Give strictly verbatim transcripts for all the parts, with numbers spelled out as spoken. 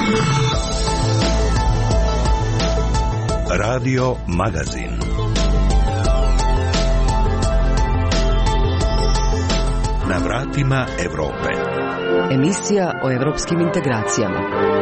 Radio Magazin. Na vratima Evrope. Emisija o evropskim integracijama.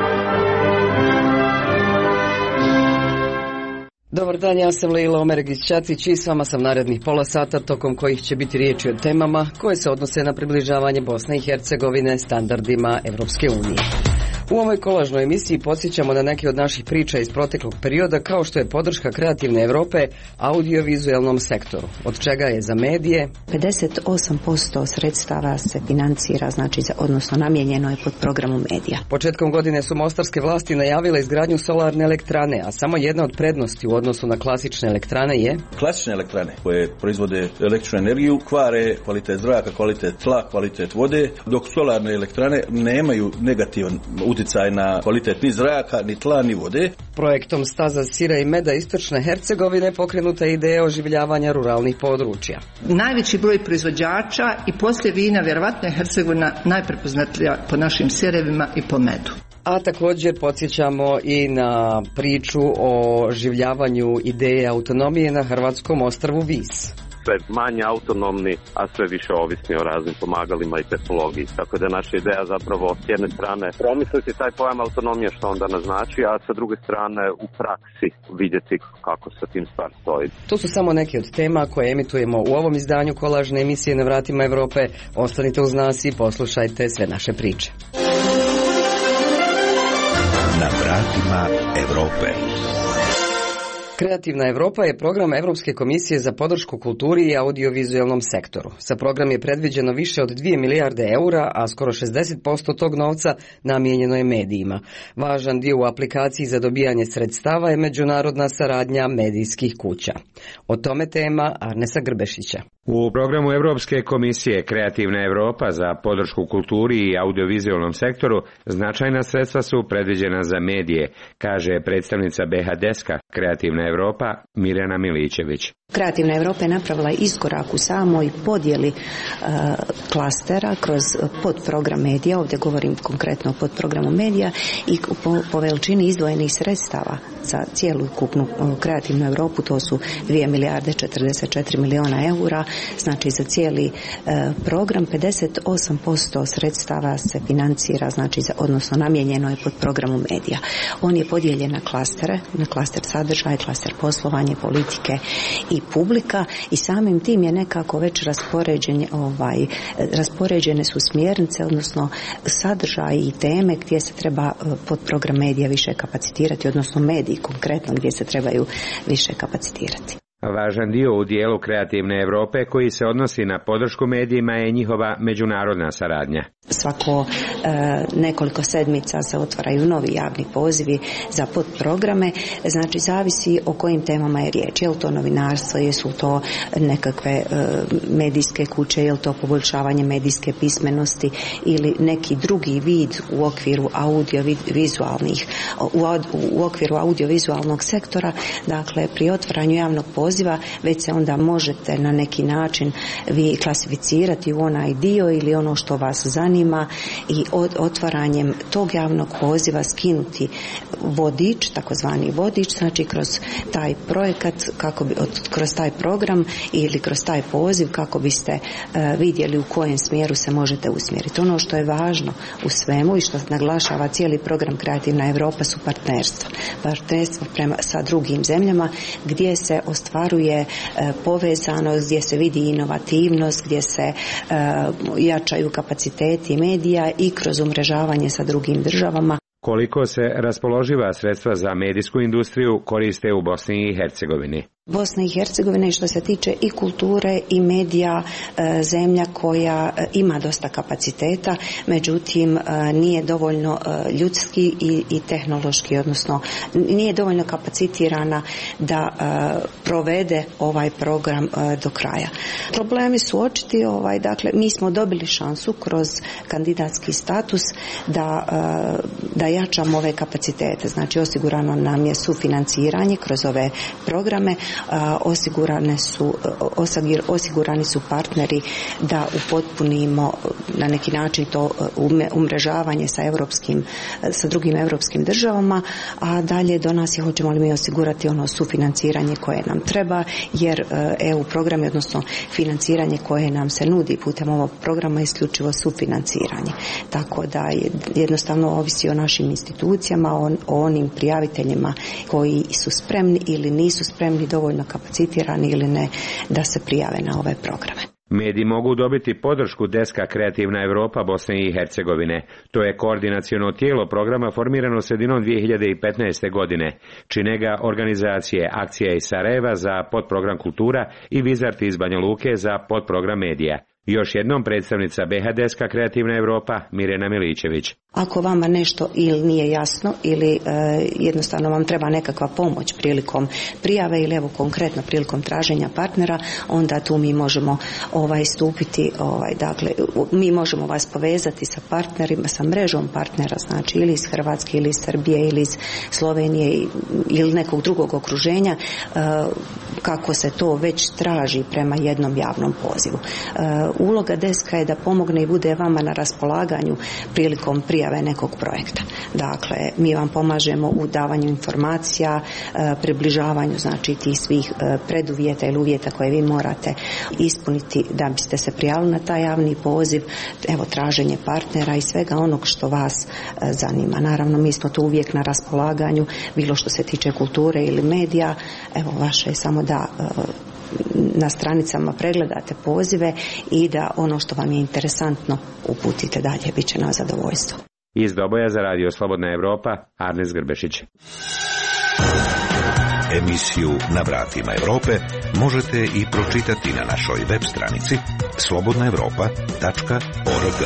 Dobar dan, ja sam Leila Omeregić-Ćatić i s vama sam narednih pola sata, tokom kojih će biti riječi o temama koje se odnose na približavanje Bosne i Hercegovine standardima Evropske unije. U ovoj kolažnoj emisiji podsjećamo na neke od naših priča iz proteklog perioda, kao što je podrška Kreativne Evrope audiovizualnom sektoru, od čega je za medije pedeset osam posto sredstava se financira, znači, odnosno namijenjeno je pod programom medija. Početkom godine su mostarske vlasti najavile izgradnju solarne elektrane, a samo jedna od prednosti u odnosu na klasične elektrane je... Klasične elektrane koje proizvode električnu energiju kvare kvalitet zraka, kvalitet tla, kvalitet vode, dok solarne elektrane nemaju negativan utjecaj na kvalitet ni zraka, ni tla, ni vode. Projektom Staza sira i meda istočne Hercegovine pokrenuta je ideja oživljavanja ruralnih područja. Najveći broj proizvođača i poslije vina vjerovatno je Hercegovina najprepoznatljivija po našim sirevima i po medu. A također podsjećamo i na priču o oživljavanju ideje autonomije na hrvatskom ostrvu Vis. Sve manje autonomni, a sve više ovisni o raznim pomagalima i tehnologiji. Tako da je naša ideja zapravo s jedne strane promisliti taj pojam autonomije što onda naznači, a sa druge strane u praksi vidjeti kako sa tim stvar stoji. To su samo neke od tema koje emitujemo u ovom izdanju kolažne emisije Na vratima Evrope. Ostanite uz nas i poslušajte sve naše priče. Na vratima Evrope. Kreativna Evropa je program Evropske komisije za podršku kulturi i audiovizualnom sektoru. Sa program je predviđeno više od dvije milijarde eura, a skoro šezdeset posto tog novca namijenjeno je medijima. Važan dio u aplikaciji za dobijanje sredstava je međunarodna saradnja medijskih kuća. O tome tema Arnesa Grbešića. U programu Evropske komisije Kreativna Evropa za podršku kulturi i audiovizualnom sektoru značajna sredstva su predviđena za medije, kaže predstavnica B H Deska Kreativna Evropa Mirjana Milićević. Kreativna Evropa je napravila iskorak u samoj podjeli e, klastera kroz podprogram medija, ovdje govorim konkretno o podprogramu medija, i po, po veličini izdvojenih sredstava za cijelu ukupnu Kreativnu Evropu, to su dvije milijarde četrdeset četiri milijuna eura, znači za cijeli e, program pedeset osam posto sredstava se financira, znači za, odnosno namijenjeno je pod programom medija. On je podijeljen na klastere, na klaster sadržaja, klaster poslovanje, politike i publika, i samim tim je nekako već raspoređen, ovaj, raspoređene su smjernice, odnosno sadržaj i teme gdje se treba pod program medija više kapacitirati, odnosno mediji konkretno gdje se trebaju više kapacitirati. Važan dio u dijelu Kreativne Evrope koji se odnosi na podršku medijima je njihova međunarodna saradnja. Svako e, nekoliko sedmica se otvaraju novi javni pozivi za podprograme, znači zavisi o kojim temama je riječ. Je li to novinarstvo, jesu to nekakve e, medijske kuće, je li to poboljšavanje medijske pismenosti ili neki drugi vid u okviru audiovizualnih, u, u okviru audiovizualnog sektora. Dakle, pri otvaranju javnog poziva već se onda možete na neki način vi klasificirati u onaj dio ili ono što vas zanima i od otvaranjem tog javnog poziva skinuti vodič, takozvani vodič, znači kroz taj projekat, kako bi, od, kroz taj program ili kroz taj poziv kako biste uh, vidjeli u kojem smjeru se možete usmjeriti. Ono što je važno u svemu i što naglašava cijeli program Kreativna Evropa su partnerstva. Partnerstva prema, sa drugim zemljama gdje se ostvaruje uh, povezanost, gdje se vidi inovativnost, gdje se uh, jačaju kapaciteti medija i kroz umrežavanje sa drugim državama. Koliko se raspoloživa sredstva za medijsku industriju koriste u Bosni i Hercegovini? Bosna i Hercegovina, što se tiče i kulture i medija, zemlja koja ima dosta kapaciteta, međutim nije dovoljno ljudski i, i tehnološki, odnosno nije dovoljno kapacitirana da provede ovaj program do kraja. Problemi su očiti, ovaj, dakle mi smo dobili šansu kroz kandidatski status da, da jačamo ove kapacitete, znači osigurano nam je sufinanciranje kroz ove programe. osigurane su, osigurani su partneri da upotpunimo na neki način to umrežavanje sa europskim, sa drugim europskim državama, a dalje do nas je hoćemo li mi osigurati ono sufinanciranje koje nam treba, jer E U programi, odnosno financiranje koje nam se nudi putem ovog programa je isključivo sufinanciranje. Tako da jednostavno ovisi o našim institucijama, o, o onim prijaviteljima koji su spremni ili nisu spremni, dovoljno kapacitirani ili ne da se prijave na ove programe. Mediji mogu dobiti podršku deska Kreativna Evropa Bosne i Hercegovine. To je koordinaciono tijelo programa formirano sredinom dvije hiljade petnaeste. godine. Čine ga organizacije Akcija iz Sarajeva za podprogram Kultura i Vizart iz Banja Luke za podprogram Medija. Još jednom predstavnica B H deska Kreativna Evropa Mirjana Miličević. Ako vama nešto ili nije jasno ili e, jednostavno vam treba nekakva pomoć prilikom prijave ili evo konkretno prilikom traženja partnera, onda tu mi možemo ovaj stupiti, ovaj, dakle, mi možemo vas povezati sa partnerima, sa mrežom partnera, znači ili iz Hrvatske ili iz Srbije ili iz Slovenije ili nekog drugog okruženja, e, kako se to već traži prema jednom javnom pozivu. E, uloga deska je da pomogne i bude vama na raspolaganju prilikom prijave nekog projekta. Dakle, mi vam pomažemo u davanju informacija, približavanju znači tih svih preduvjeta ili uvjeta koje vi morate ispuniti da biste se prijavili na taj javni poziv, evo traženje partnera i svega onog što vas zanima. Naravno, mi smo tu uvijek na raspolaganju, bilo što se tiče kulture ili medija, evo vaše je samo da na stranicama pregledate pozive i da ono što vam je interesantno uputite dalje, bit će na zadovoljstvo. Iz Doboja za Radio Slobodna Evropa, Arnes Grbešić. Emisiju Na vratima Evrope možete i pročitati na našoj web stranici slobodna evropa tačka org.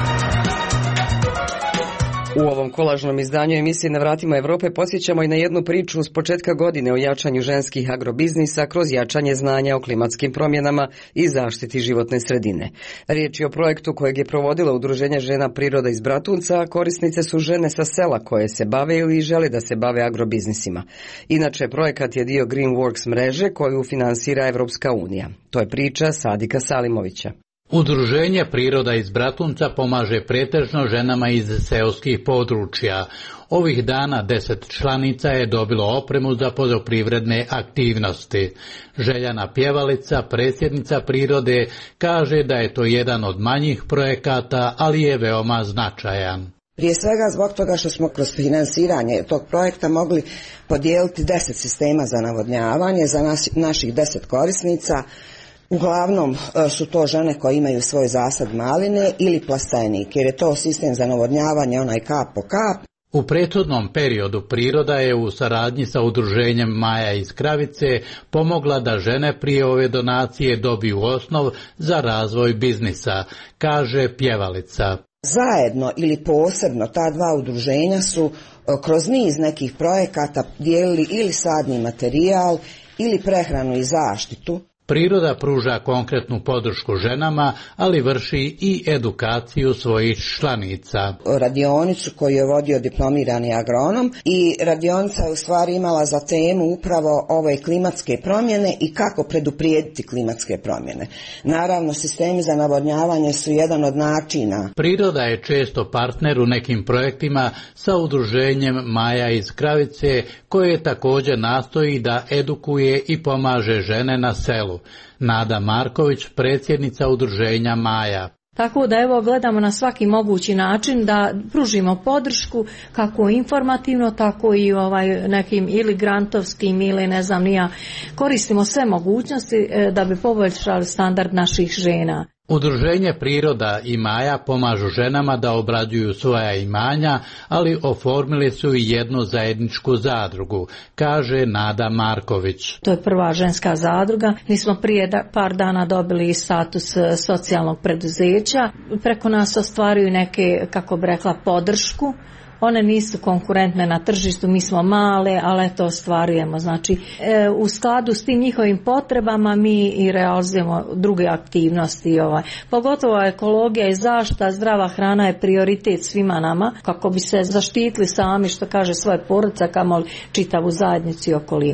U ovom kolažnom izdanju emisije Na vratima Evrope podsjećamo i na jednu priču s početka godine o jačanju ženskih agrobiznisa kroz jačanje znanja o klimatskim promjenama i zaštiti životne sredine. Riječ je o projektu kojeg je provodilo Udruženje žena Priroda iz Bratunca, a korisnice su žene sa sela koje se bave ili žele da se bave agrobiznisima. Inače, projekat je dio Greenworks mreže koju finansira Evropska unija. To je priča Sadika Salimovića. Udruženje Priroda iz Bratunca pomaže pretežno ženama iz seoskih područja. Ovih dana deset članica je dobilo opremu za poljoprivredne aktivnosti. Željana Pjevalica, predsjednica Prirode, kaže da je to jedan od manjih projekata, ali je veoma značajan. Prije svega zbog toga što smo kroz finansiranje tog projekta mogli podijeliti deset sistema za navodnjavanje za nas, naših deset korisnica. Uglavnom su to žene koje imaju svoj zasad maline ili plastenik, jer je to sistem za navodnjavanje onaj kap po kap. U prethodnom periodu Priroda je u saradnji sa udruženjem Maja iz Kravice pomogla da žene prije ove donacije dobiju osnov za razvoj biznisa, kaže Pjevalica. Zajedno ili posebno ta dva udruženja su kroz niz nekih projekata dijelili ili sadni materijal ili prehranu i zaštitu. Priroda pruža konkretnu podršku ženama, ali vrši i edukaciju svojih članica. Radionicu koju je vodio diplomirani agronom i radionica je u stvari imala za temu upravo ove klimatske promjene i kako preduprijediti klimatske promjene. Naravno, sistemi za navodnjavanje su jedan od načina. Priroda je često partner u nekim projektima sa udruženjem Maja iz Kravice, koje također nastoji da edukuje i pomaže žene na selu. Nada Marković, predsjednica udruženja Maja. Tako da evo gledamo na svaki mogući način da pružimo podršku kako informativno, tako i ovaj nekim ili grantovskim ili ne znam nija. Koristimo sve mogućnosti da bi poboljšali standard naših žena. Udruženje Priroda i Maja pomažu ženama da obrađuju svoja imanja, ali oformili su i jednu zajedničku zadrugu, kaže Nada Marković. To je prva ženska zadruga. Mi smo prije par dana dobili status socijalnog preduzeća. Preko nas ostvaruju neke, kako bi rekla, podršku. One nisu konkurentne na tržištu, mi smo male, ali to ostvarujemo. Znači, e, u skladu s tim njihovim potrebama mi i realizujemo druge aktivnosti. Ovaj. Pogotovo ekologija i zaštita, zdrava hrana je prioritet svima nama, kako bi se zaštitili sami, što kaže, svoje porodice, kamoli čitavu zajednicu i okolinu.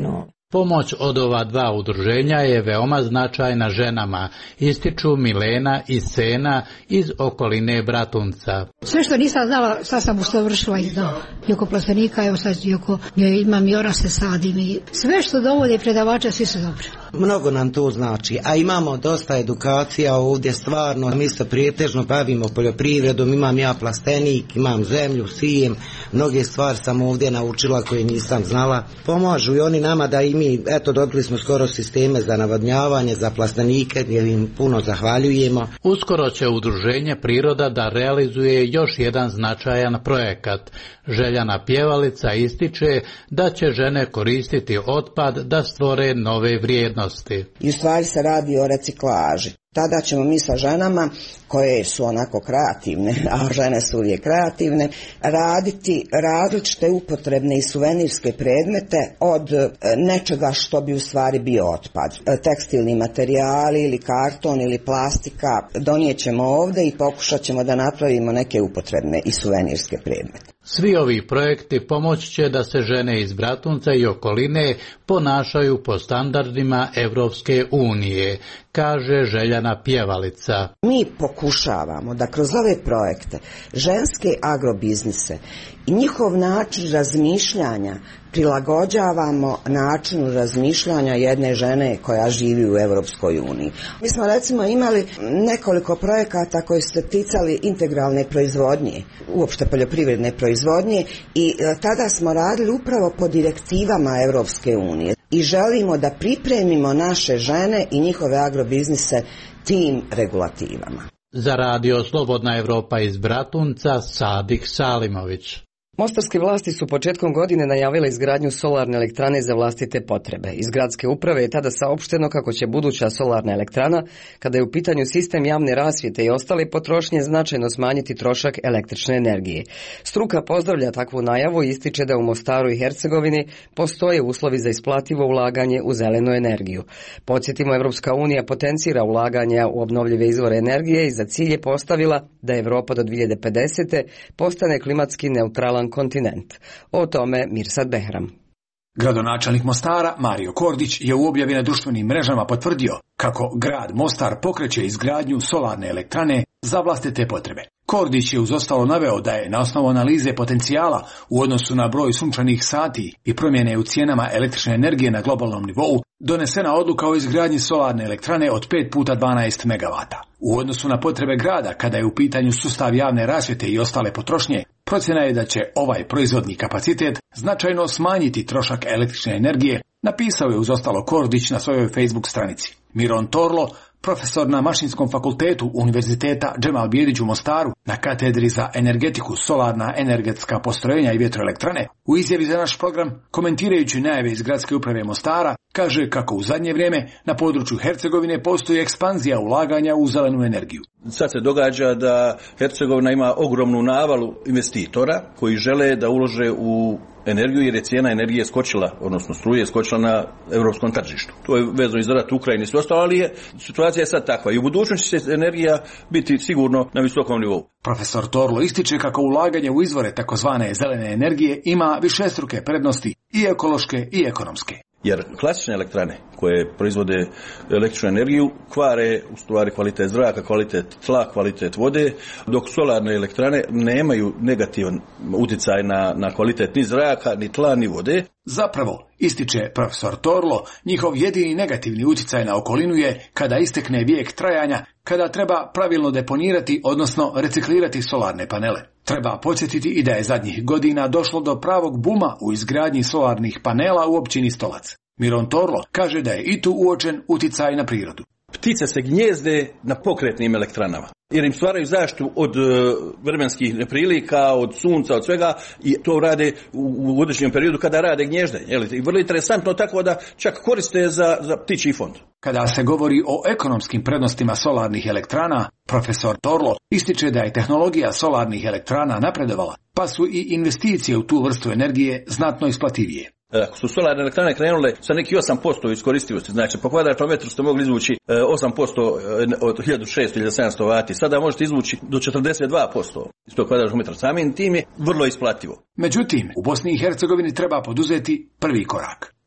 Pomoć od ova dva udruženja je veoma značajna ženama, ističu Milena i Sena iz okoline Bratunca. Sve što nisam znala, sad sam usavršila i znam. I oko plastenika, evo sad i oko, imam i orase sadim i sve što dovode predavača, svi su dobri. Mnogo nam to znači, a imamo dosta edukacija ovdje stvarno, mi se prijetežno bavimo poljoprivredom, imam ja plastenik, imam zemlju, sijem, mnoge stvari sam ovdje naučila koje nisam znala. Pomažu i oni nama da i mi, eto dobili smo skoro sisteme za navodnjavanje, za plastenike, gdje im puno zahvaljujemo. Uskoro će udruženje Priroda da realizuje još jedan značajan projekat. Željana Pjevalica ističe da će žene koristiti otpad da stvore nove vrijednosti. I u stvari se radi o reciklaži. Tada ćemo mi sa ženama, koje su onako kreativne, a žene su uvijek kreativne, raditi različite upotrebne i suvenirske predmete od nečega što bi u stvari bio otpad. Tekstilni materijali ili karton ili plastika donijet ćemo ovdje i pokušat ćemo da napravimo neke upotrebne i suvenirske predmete. Svi ovi projekti pomoći će da se žene iz Bratunca i okoline ponašaju po standardima Evropske unije, kaže Željana Pjevalica. Mi pokušavamo da kroz ove projekte ženske agrobiznise i njihov način razmišljanja prilagođavamo načinu razmišljanja jedne žene koja živi u Europskoj uniji. Mi smo recimo imali nekoliko projekata koji su se ticali integralne proizvodnje, uopšte poljoprivredne proizvodnje i tada smo radili upravo po direktivama Europske unije i želimo da pripremimo naše žene i njihove agrobiznise tim regulativama. Za radio Slobodna Evropa iz Bratunca, Sadik Salimović. Mostarske vlasti su početkom godine najavile izgradnju solarne elektrane za vlastite potrebe. Iz gradske uprave je tada saopšteno kako će buduća solarna elektrana, kada je u pitanju sistem javne rasvjete i ostale potrošnje, značajno smanjiti trošak električne energije. Struka pozdravlja takvu najavu i ističe da u Mostaru i Hercegovini postoje uslovi za isplativo ulaganje u zelenu energiju. Podsjetimo, Evropska unija potencira ulaganja u obnovljive izvore energije i za cilj je postavila da Evropa do dvije hiljade pedesete. postane klimatski neutralan kontinent. O tome Mirsad Behram. Gradonačelnik Mostara Mario Kordić je u objavi na društvenim mrežama potvrdio kako grad Mostar pokreće izgradnju solarne elektrane za vlastite potrebe. Kordić je uz ostalo naveo da je na osnovu analize potencijala u odnosu na broj sunčanih sati i promjene u cijenama električne energije na globalnom nivou donesena odluka o izgradnji solarne elektrane od pet puta dvanaest megavata. U odnosu na potrebe grada, kada je u pitanju sustav javne rasvjete i ostale potrošnje, procjena je da će ovaj proizvodni kapacitet značajno smanjiti trošak električne energije, napisao je uz ostalo Kordić na svojoj Facebook stranici. Miron Torlo, profesor na Mašinskom fakultetu Univerziteta Džemal Bijedić u Mostaru na katedri za energetiku, solarna energetska postrojenja i vjetroelektrane, u izjavi za naš program, komentirajući najave iz gradske uprave Mostara, kaže kako u zadnje vrijeme na području Hercegovine postoji ekspanzija ulaganja u zelenu energiju. Sad se događa da Hercegovina ima ogromnu navalu investitora koji žele da ulože u energiju jer je cijena energije skočila, odnosno struje skočila na europskom tržištu. To je vezano i za rat u Ukrajini i sve ostalo, ali je, situacija je sad takva i u budućnosti će energija biti sigurno na visokom nivou. Profesor Torlo ističe kako ulaganje u izvore takozvane zelene energije ima višestruke prednosti i ekološke i ekonomske. Jer klasične elektrane koje proizvode električnu energiju kvare u stvari kvalitet zraka, kvalitet tla, kvalitet vode, dok solarne elektrane nemaju negativan utjecaj na, na kvalitet ni zraka, ni tla, ni vode. Zapravo, ističe profesor Torlo, njihov jedini negativni utjecaj na okolinu je kada istekne vijek trajanja, kada treba pravilno deponirati, odnosno reciklirati solarne panele. Treba podsjetiti i da je zadnjih godina došlo do pravog buma u izgradnji solarnih panela u općini Stolac. Miron Torlo kaže da je i tu uočen utjecaj na prirodu. Ptice se gnjezde na pokretnim elektranama, jer im stvaraju zaštitu od uh, vremenskih neprilika, od sunca, od svega, i to rade u, u određenom periodu kada rade gnježdenje. I vrlo interesantno, tako da čak koriste za, za ptičji fond. Kada se govori o ekonomskim prednostima solarnih elektrana, profesor Torlo ističe da je tehnologija solarnih elektrana napredovala, pa su i investicije u tu vrstu energije znatno isplativije. Ako su solarne elektrane krenule sa neki osam posto iskoristivosti, znači po kvadratnom metru ste mogli izvući osam posto od hiljadu šesto do hiljadu sedamsto vati, sada možete izvući do četrdeset dva posto iz tog kvadratnog metra. Samim tim je vrlo isplativo. Međutim, u Bosni i Hercegovini treba poduzeti prvi korak.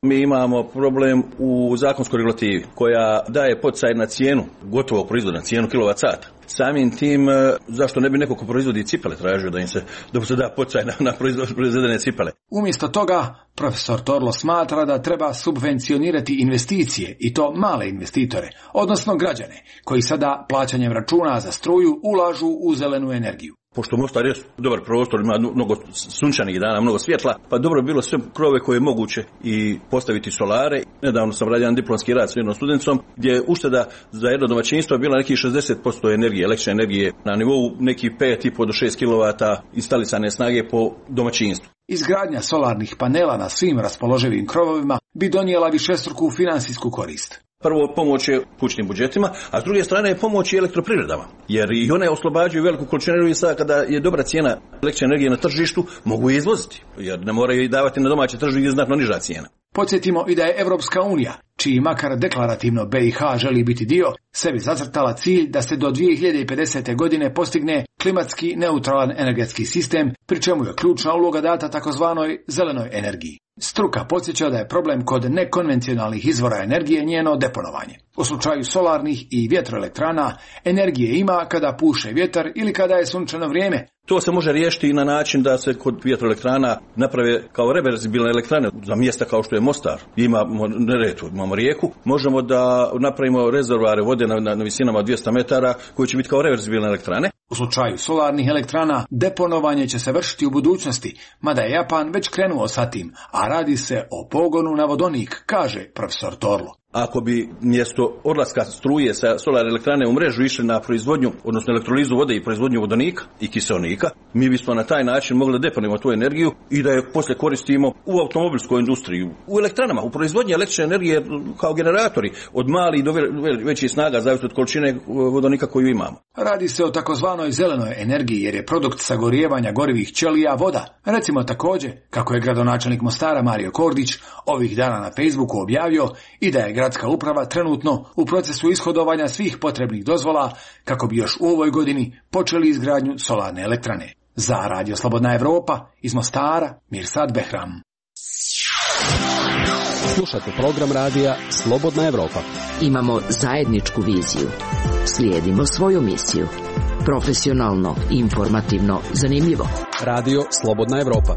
Mi imamo problem u zakonskoj regulativi koja daje poticaj na cijenu gotovog proizvoda, na cijenu kilovat sata. Samim tim, zašto ne bi neko ko proizvodi cipele tražio da im se, da se da poticaj na, na proizvedene cipele? Umjesto toga, profesor Torlo smatra da treba subvencionirati investicije i to male investitore, odnosno građane, koji sada plaćanjem računa za struju ulažu u zelenu energiju. Pošto Mostar je dobar prostor, ima mnogo sunčanih dana, mnogo svjetla, pa dobro bi bilo sve krove koje je moguće i postaviti solare. Nedavno sam radio jedan diplomski rad s jednom studentom gdje je ušteda za jedno domaćinstvo bila nekih šezdeset posto energije, električne energije na nivou nekih pet i po do šest kilovata instalisane snage po domaćinstvu. Izgradnja solarnih panela na svim raspoloživim krovovima bi donijela višestruku finansijsku korist. Prvo, pomoć je kućnim budžetima, a s druge strane je pomoć i elektroprivredama, jer i one oslobađaju veliku količinu energije. Sada kada je dobra cijena električne energije na tržištu, mogu je izvoziti, jer ne moraju i davati na domaće tržište gdje je znatno niža cijena. Podsjetimo i da je Evropska unija, čiji makar deklarativno B i H želi biti dio, sebi zacrtala cilj da se do dvije hiljade pedesete. godine postigne klimatski neutralan energetski sistem, pri čemu je ključna uloga data takozvanoj zelenoj energiji. Struka podsjeća da je problem kod nekonvencionalnih izvora energije njeno deponovanje. U slučaju solarnih i vjetroelektrana energije ima kada puše vjetar ili kada je sunčano vrijeme. To se može riješiti i na način da se kod vjetroelektrana naprave kao reverzibilne elektrane za mjesta kao što je Mostar. Imamo Neretvu, imamo rijeku, možemo da napravimo rezervoare vode na, na, na visinama dvjesto metara koji će biti kao reverzibilne elektrane. U slučaju solarnih elektrana deponovanje će se vršiti u budućnosti, mada je Japan već krenuo sa tim, a radi se o pogonu na vodonik, kaže profesor Torlo. Ako bi mjesto odlaska struje sa solarne elektrane u mrežu išli na proizvodnju, odnosno elektrolizu vode i proizvodnju vodonika i kiseonika, mi bismo na taj način mogli da deponujemo tu energiju i da je poslije koristimo u automobilskoj industriji, u elektranama, u proizvodnji električne energije kao generatori od malih do većih snaga, zavisno od količine vodonika koju imamo. Radi se o takozvanoj zelenoj energiji jer je produkt sagorijevanja gorivih ćelija voda. Recimo također, kako je gradonačelnik Mostara Mario Kordić ovih dana na Facebooku objavio i da je gradska uprava trenutno u procesu ishodovanja svih potrebnih dozvola kako bi još u ovoj godini počeli izgradnju solarne elektrane. Za Radio Slobodna Evropa iz Mostara, Mirsad Behram. Slušate program radija Slobodna Evropa. Imamo zajedničku viziju. Slijedimo svoju misiju. Profesionalno, informativno, zanimljivo. Radio Slobodna Evropa.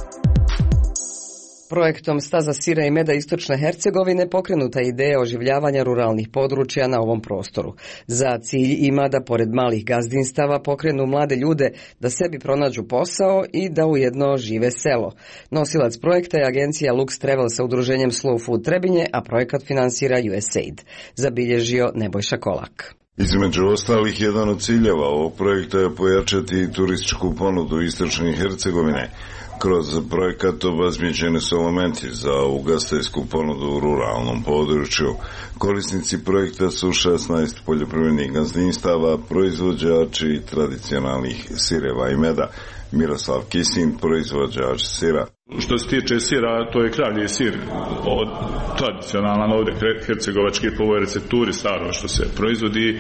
Projektom Staza sira i meda Istočne Hercegovine pokrenuta je ideja oživljavanja ruralnih područja na ovom prostoru. Za cilj ima da pored malih gazdinstava pokrenu mlade ljude da sebi pronađu posao i da ujedno žive selo. Nosilac projekta je agencija Lux Travel sa udruženjem Slow Food Trebinje, a projekat finansira U S A I D. Zabilježio Nebojša Kolak. Između ostalih, jedan od ciljeva ovog projekta je pojačati turističku ponudu Istočne Hercegovine. Kroz projekat obezbeđeni su elementi za ugostiteljsku ponudu u ruralnom području. Korisnici projekta su šesnaest poljoprivrednih gazdinstava, proizvođači tradicionalnih sireva i meda. Miroslav Kisin, proizvođač sira. Što se tiče sira, to je kravlji sir, od tradicionalan ovdje hercegovački po ovoj recepturi staro što se proizvodi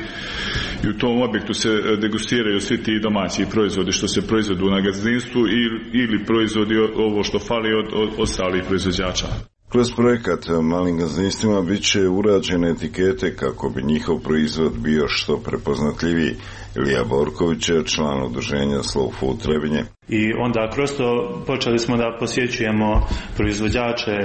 i u tom objektu se degustiraju svi ti domaći proizvodi što se proizvodu na gazdinstvu ili, ili proizvodi ovo što fali od, od ostalih proizvođača. Kroz projekat malim gazdinstvima bit će urađene etikete kako bi njihov proizvod bio što prepoznatljiviji. Ilija Borković je član udruženja Slow Food Trebinje. I onda kroz to počeli smo da posjećujemo proizvođače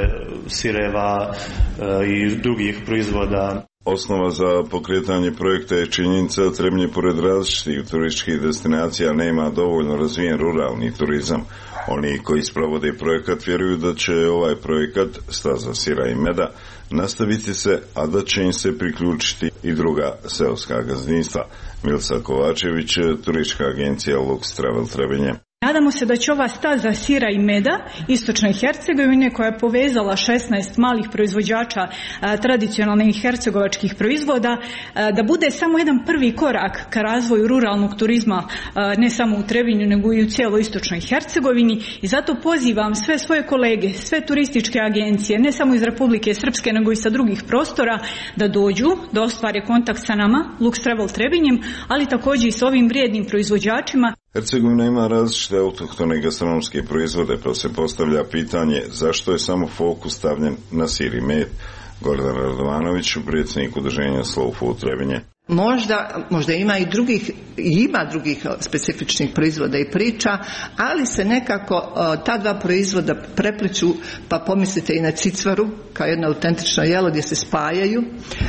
sireva e, i drugih proizvoda. Osnova za pokretanje projekta je činjenica da Trebinje pored različitih turističkih destinacija nema dovoljno razvijen ruralni turizam. Oni koji sprovode projekat vjeruju da će ovaj projekat Staza sira i meda nastaviti se, a da će im se priključiti i druga seoska gazdinstva. Milsa Kovačević, turistička agencija Lux Travel Trebinje. Nadamo se da će ova staza sira i meda Istočne Hercegovine, koja je povezala šesnaest malih proizvođača a, tradicionalnih hercegovačkih proizvoda, a, da bude samo jedan prvi korak ka razvoju ruralnog turizma, a, ne samo u Trebinju nego i u cijeloj Istočnoj Hercegovini. I zato pozivam sve svoje kolege, sve turističke agencije, ne samo iz Republike Srpske nego i sa drugih prostora, da dođu, da ostvare kontakt sa nama, Lux Travel Trebinjem, ali također i s ovim vrijednim proizvođačima. Hercegovina ima različite autohtone gastronomske proizvode, pa se postavlja pitanje zašto je samo fokus stavljen na sir i med. Gordan Radovanović, predsjednik udruženja Slow Food Trebinje. Možda, možda ima i drugih, ima drugih specifičnih proizvoda i priča, ali se nekako ta dva proizvoda prepliču, pa pomislite i na cicvaru, kao jedno autentično jelo gdje se spajaju,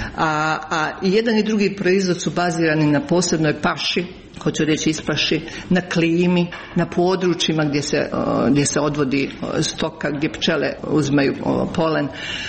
a, a i jedan i drugi proizvod su bazirani na posebnoj paši, hoću reći ispaši, na klimi, na područjima gdje se, gdje se odvodi stoka, gdje pčele uzmaju polen.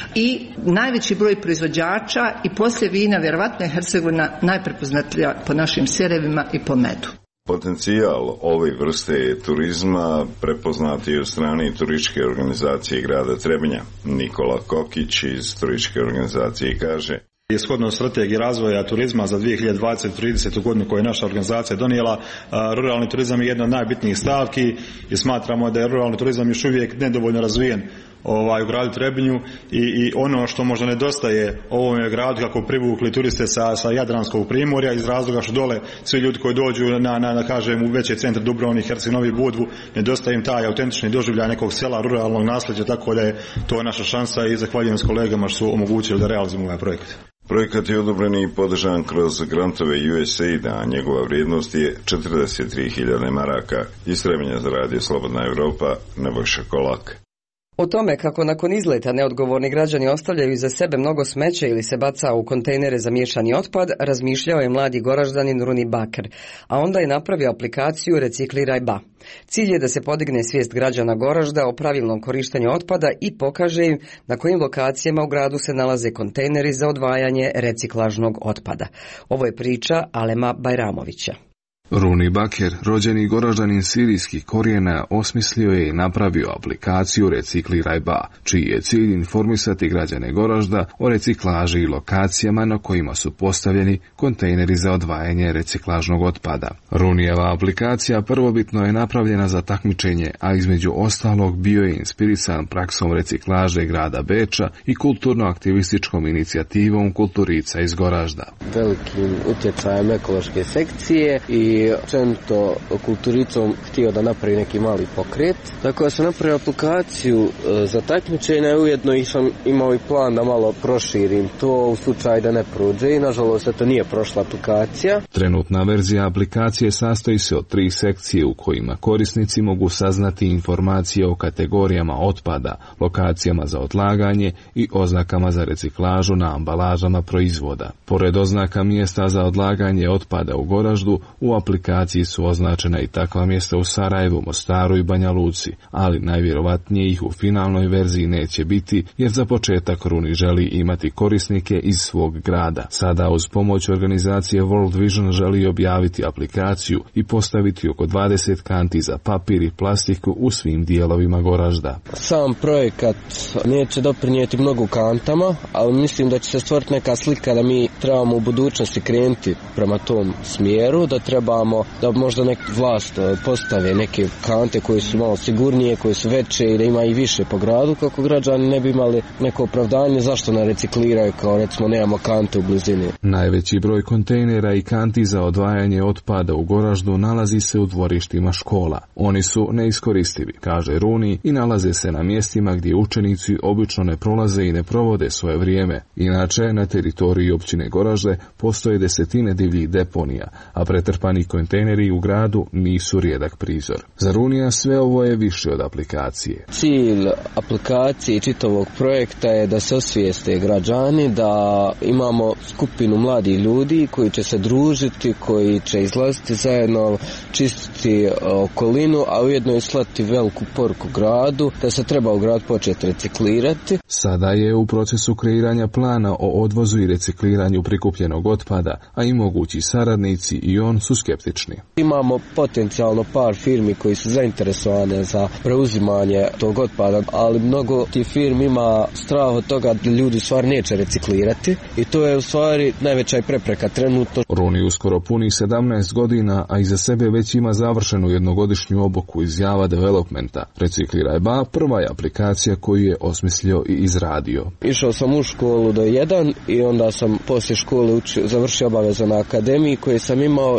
I najveći broj proizvođača i poslije vina, vjerovatno je Hercegovina najprepoznatljivija po našim sirevima i po medu. Potencijal ove vrste turizma prepoznat je u strani turističke organizacije grada Trebinja. Nikola Kokić iz turističke organizacije kaže: Shodno strategiji razvoja turizma za dvije hiljade dvadeset do tridesete godinu koju je naša organizacija donijela, ruralni turizam je jedna od najbitnijih stavki i smatramo da je ruralni turizam još uvijek nedovoljno razvijen ovaj, u gradu Trebinju i, i ono što možda nedostaje ovome gradu kako privukli turiste sa, sa Jadranskog primorja iz razloga što dole svi ljudi koji dođu na, na, na kažem, u veće centre Dubrovnik, Herceg Novi, Budvu, nedostaje im taj autentični doživljaj nekog sela, ruralnog nasljeđa, tako da je to naša šansa i zahvaljujem s kolegama što su omogućili da realizujemo ovaj projekt. Projekat je odobren i podržan kroz grantove U S A I D, a njegova vrijednost je četrdeset tri hiljade maraka. Iz Trebinja za radio Slobodna Evropa, Nebojša Kolak. O tome kako nakon izleta neodgovorni građani ostavljaju iza sebe mnogo smeća ili se baca u kontejnere za miješani otpad, razmišljao je mladi Goraždanin Runi Baker, a onda je napravio aplikaciju Recikliraj ba. Cilj je da se podigne svijest građana Goražda o pravilnom korištenju otpada i pokaže im na kojim lokacijama u gradu se nalaze kontejneri za odvajanje reciklažnog otpada. Ovo je priča Alema Bajramovića. Runi Baker, rođeni Goraždanin sirijskih korijena, osmislio je i napravio aplikaciju Recikliraj ba, čiji je cilj informisati građane Goražda o reciklaži i lokacijama na kojima su postavljeni kontejneri za odvajanje reciklažnog otpada. Runijeva aplikacija prvobitno je napravljena za takmičenje, a između ostalog bio je inspirisan praksom reciklaže grada Beča i kulturno-aktivističkom inicijativom Kulturica iz Goražda. Velikim utjecajem ekološke sekcije i općenito Kulturicom htio da napravi neki mali pokret. Tako da sam napravio aplikaciju za takmičenje i ujedno i sam imao i plan da malo proširim to u slučaju da ne prođe i nažalost to nije prošla aplikacija. Trenutna verzija aplikacije sastoji se od tri sekcije u kojima korisnici mogu saznati informacije o kategorijama otpada, lokacijama za odlaganje i oznakama za reciklažu na ambalažama proizvoda. Pored oznaka mjesta za odlaganje otpada u Goraždu, u aplikaciji su označena i takva mjesta u Sarajevu, Mostaru i Banja Luci, ali najvjerovatnije ih u finalnoj verziji neće biti, jer za početak Runi želi imati korisnike iz svog grada. Sada uz pomoć organizacije World Vision želi objaviti aplikaciju i postaviti oko dvadeset kanti za papir i plastiku u svim dijelovima Goražda. Sam projekat neće doprinijeti mnogo kantama, ali mislim da će se stvoriti neka slika da mi trebamo u budućnosti krenuti prema tom smjeru, da trebamo da možda nek vlast postave neke kante koje su malo sigurnije, koje su veće i da ima i više po gradu, kako građani ne bi imali neko opravdanje zašto ne recikliraju, kao recimo nemamo kante u blizini. Najveći broj kontejnera i kanti za odvajanje otpada u Goraždu nalazi se u dvorištima škola. Oni su neiskoristivi, kaže Runi, i nalaze se na mjestima gdje učenici obično ne prolaze i ne provode svoje vrijeme. Inače, na teritoriji općine Goražde postoje desetine divljih deponija, a pretrpani kontejneri u gradu nisu rijedak prizor. Za Runija sve ovo je više od aplikacije. Cilj aplikacije i čitavog projekta je da se osvijeste građani, da imamo skupinu mladih ljudi koji će se družiti, koji će izlaziti zajedno, čistiti okolinu, a ujedno i slati veliku poruku gradu da se treba u grad početi reciklirati. Sada je u procesu kreiranja plana o odvozu i recikliranju prikupljenog otpada, a i mogući saradnici i on su skeptični. Imamo potencijalno par firmi koji su zainteresovane za preuzimanje tog otpada, ali mnogo tih firmi ima strah od toga da ljudi stvar neće reciklirati i to je u stvari najveća prepreka trenutno. Runi uskoro puni sedamnaest godina, a iza sebe već ima završenu jednogodišnju obuku iz Java Developmenta. Recikliraj ba prva je aplikacija koju je osmislio i izradio. Išao sam u školu do jedan i onda sam poslije škole učio, završio obaveze na akademiji koje sam imao i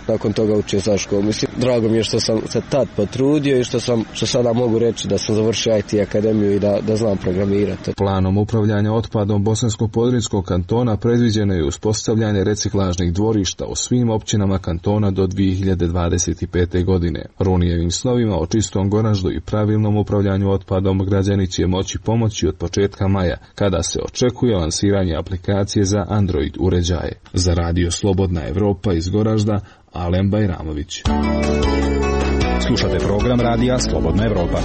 nakon toga učio za školu. Mislim, drago mi je što sam se tad potrudio i što sam, što sada mogu reći da sam završio I T akademiju i da, da znam programirati. Planom upravljanja otpadom Bosansko-Podrinjskog kantona predviđeno je uspostavljanje reciklažnih dvorišta u svim općinama kantona do dvije hiljade dvadeset pete. godine. Runijevim snovima o čistom Goraždu i pravilnom upravljanju otpadom građani će moći pomoći od početka maja, kada se očekuje lansiranje aplikacije za Android uređaje. Za radio Slobodna Evropa iz Goražda, Alen Bajramović. Slušate program radija Slobodna Evropa.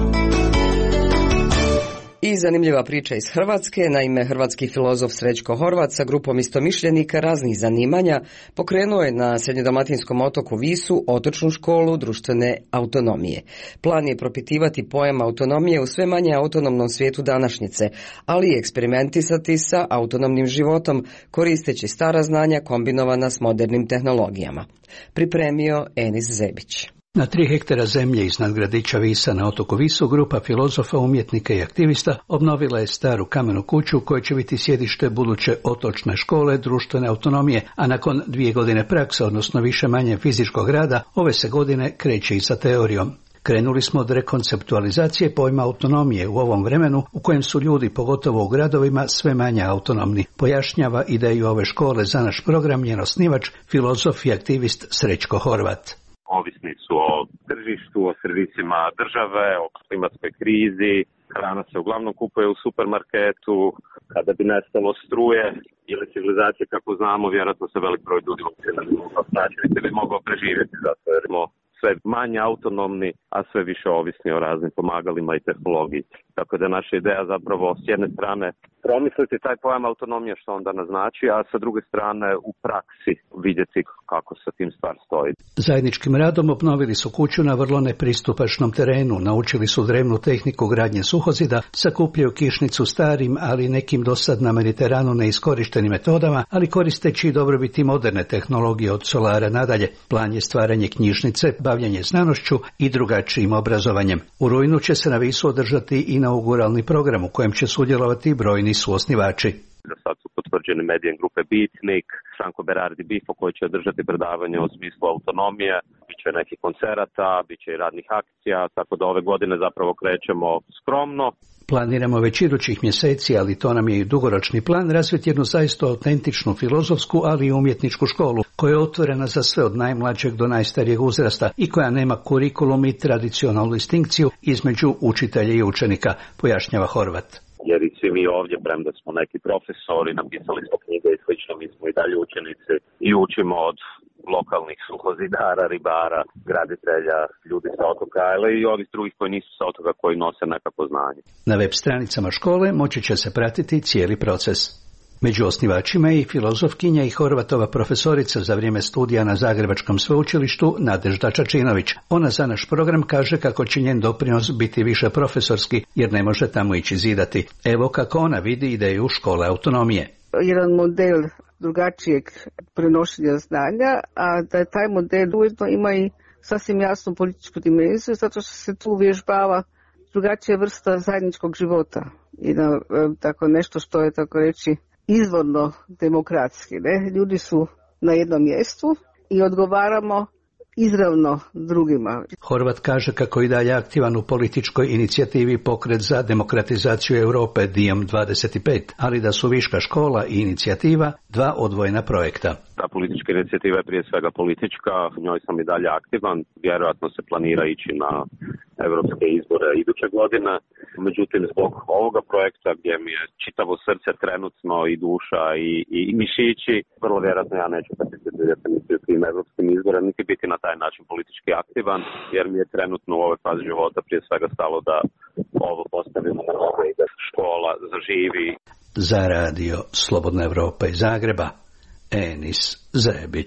I zanimljiva priča iz Hrvatske. Naime, hrvatski filozof Srećko Horvat sa grupom istomišljenika raznih zanimanja pokrenuo je na srednjodalmatinskom otoku Visu otočnu školu društvene autonomije. Plan je propitivati pojam autonomije u sve manje autonomnom svijetu današnjice, ali i eksperimentisati sa autonomnim životom koristeći stara znanja kombinovana s modernim tehnologijama. Pripremio Enis Zebić. Na tri hektara zemlje iznad gradića Visa na otoku Visu grupa filozofa, umjetnika i aktivista obnovila je staru kamenu kuću koja će biti sjedište buduće otočne škole društvene autonomije, a nakon dvije godine prakse, odnosno više manje fizičkog rada, ove se godine kreće i sa teorijom. Krenuli smo od rekonceptualizacije pojma autonomije u ovom vremenu u kojem su ljudi, pogotovo u gradovima, sve manje autonomni, pojašnjava ideju ove škole za naš program njen osnivač, filozof i aktivist Srećko Horvat. Ovisni su o tržištu, o servisima države, o klimatskoj krizi. Hrana se uglavnom kupuje u supermarketu. Kada bi nestalo struje ili civilizacije kako znamo, vjerojatno se velik broj ljudi uopće ne bi mogao snaći, niti bi mogao preživjeti, zato jer smo sve manje autonomni, a sve više ovisni o raznim pomagalima i tehnologiji. Tako da je naša ideja zapravo s jedne strane promisliti taj pojam autonomije što onda naznači, a sa druge strane u praksi vidjeti kako sa tim stvar stoji. Zajedničkim radom obnovili su kuću na vrlo nepristupačnom terenu, naučili su drevnu tehniku gradnje suhozida, sakupljaju kišnicu starim, ali nekim dosad na Mediteranu neiskorištenim metodama, ali koristeći dobrobiti moderne tehnologije od solara nadalje. Plan je stvaranje knjižnice, bavljanje znanošću i drugačijim obrazovanjem. U rujnu će se na Visu održati inauguralni program u kojem će sudjelovati brojni suosnivači. Da sad su potvrđene medijem grupe Beatnik, Franco Berardi Bifo koji će održati predavanje o smislu autonomije, bit će nekih koncerata, bit će i radnih akcija, tako da ove godine zapravo krećemo skromno. Planiramo već idućih mjeseci, ali to nam je i dugoročni plan, razviti jednu zaista autentičnu filozofsku, ali i umjetničku školu, koja je otvorena za sve od najmlađeg do najstarijeg uzrasta i koja nema kurikulum i tradicionalnu distinkciju između učitelja i učenika, pojašnjava Horvat. Jer i svi mi ovdje, premda smo neki profesori, napisali smo knjige i slično, mi smo i dalje učenici i učimo od lokalnih suhozidara, ribara, graditelja, ljudi sa otoka, ali i ovih drugih koji nisu sa otoka, koji nose nekako znanje. Na web stranicama škole moći će se pratiti cijeli proces. Među osnivačima je i filozofkinja i Horvatova profesorica za vrijeme studija na Zagrebačkom sveučilištu Nadežda Čačinović. Ona za naš program kaže kako će njen doprinos biti više profesorski, jer ne može tamo ići zidati. Evo kako ona vidi ideju škole autonomije. Jedan model drugačijeg prenošenja znanja, a da taj model ujedno ima i sasvim jasnu političku dimenziju, zato što se tu uvježbava drugačija vrsta zajedničkog života i na, tako nešto što je, tako reći, izvorno demokratski. Ne? Ljudi su na jednom mjestu i odgovaramo izravno drugima. Horvat kaže kako i dalje aktivan u političkoj inicijativi Pokret za demokratizaciju Europe D I E M dvadeset pet, ali da su viška škola i inicijativa dva odvojena projekta. Ta politička inicijativa je prije svega politička, u njoj sam i dalje aktivan, vjerojatno se planira ići na europske izbore iduće godine. Međutim, zbog ovoga projekta gdje mi je čitavo srce trenutno i duša i, i, i mišići, vrlo vjerojatno ja neću participirati niti u tim europskim izborima, niti biti na taj način politički aktivan, jer mi je trenutno u ovoj fazi života prije svega stalo da ovo postavimo na noge i da škola zaživi. Za radio Slobodna Evropa iz Zagreba, Enis Zebić.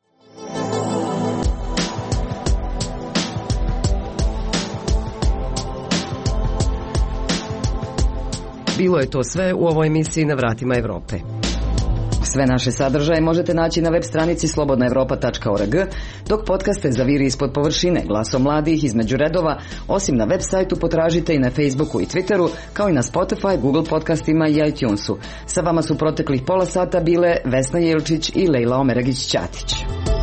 Bilo je to sve u ovoj emisiji Na vratima Europe. Sve naše sadržaje možete naći na web stranici slobodna evropa tačka org, dok podcaste Zaviri ispod površine, Glasom mladih, Između redova, osim na web sajtu potražite i na Facebooku i Twitteru, kao i na Spotify, Google podcastima i iTunesu. Sa vama su proteklih pola sata bile Vesna Jelčić i Lejla Omeragić-Ćatić.